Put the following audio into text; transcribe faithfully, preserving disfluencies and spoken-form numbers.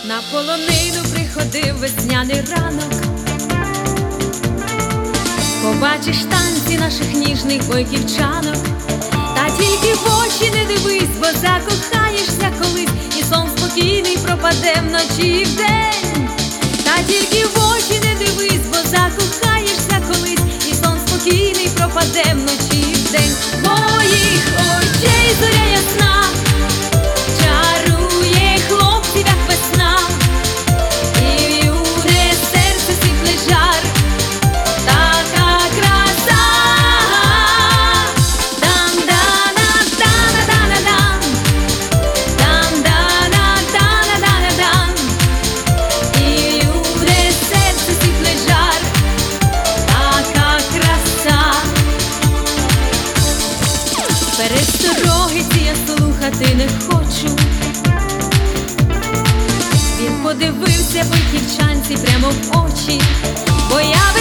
На полонину приходив весняний ранок, побачиш танці наших ніжних бойківчанок. Та тільки в очі не дивись, бо закохаєшся колись, і сон спокійний пропаде вночі і вдень. Та тільки в очі не дивись, бо закохаєшся колись, і сон спокійний пропаде вночі і вдень. Моїх очей зоря ясна чарує хлопців, як весна, і в'юне серце сипле жар, така краса. Дан-дана-дана-дана-дан, дан-дана-дана-дана-дан, і в'юне серце сипле жар, така краса. Перестороги ці я слухати не хочу. Він подивився бойківчанці прямо в очі, бо я